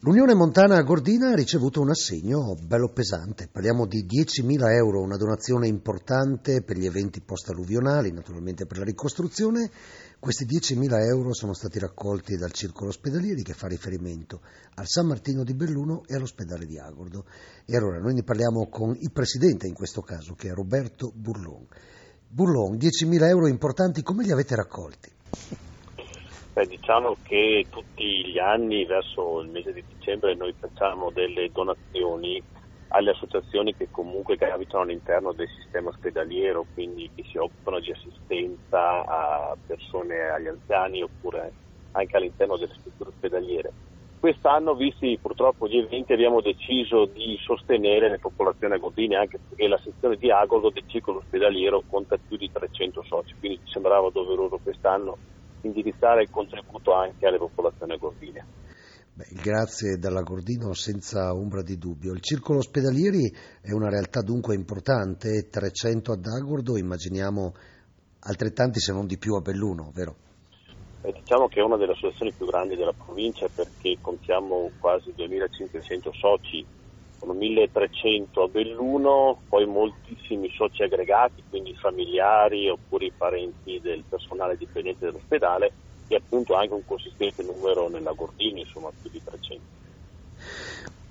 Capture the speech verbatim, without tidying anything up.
L'Unione Montana Gordina ha ricevuto un assegno bello pesante, parliamo di diecimila euro, una donazione importante per gli eventi post-alluvionali, naturalmente per la ricostruzione. Questi diecimila euro sono stati raccolti dal Circolo Ospedalieri che fa riferimento al San Martino di Belluno e all'ospedale di Agordo. E allora noi ne parliamo con il presidente in questo caso, che è Roberto Burlon. Burlon, diecimila euro importanti, come li avete raccolti? Beh, diciamo che tutti gli anni verso il mese di dicembre noi facciamo delle donazioni alle associazioni che comunque gravitano all'interno del sistema ospedaliero, quindi che si occupano di assistenza a persone, agli anziani oppure anche all'interno delle strutture ospedaliere. Quest'anno, visti purtroppo gli eventi, abbiamo deciso di sostenere le popolazioni agordine, anche perché la sezione di Agordo del circolo ospedaliero conta più di trecento soci, quindi ci sembrava doveroso quest'anno indirizzare il contributo anche alle popolazioni agordine. Beh, il grazie dalla Gordino senza ombra di dubbio. Il circolo ospedalieri è una realtà dunque importante, trecento ad Agordo, immaginiamo altrettanti se non di più a Belluno, vero? Eh, diciamo che è una delle associazioni più grandi della provincia perché contiamo quasi duemilacinquecento soci, sono milletrecento a Belluno, poi moltissimi soci aggregati, quindi familiari oppure i parenti del personale dipendente dell'ospedale e appunto anche un consistente numero nella Gordini, insomma più di trecento.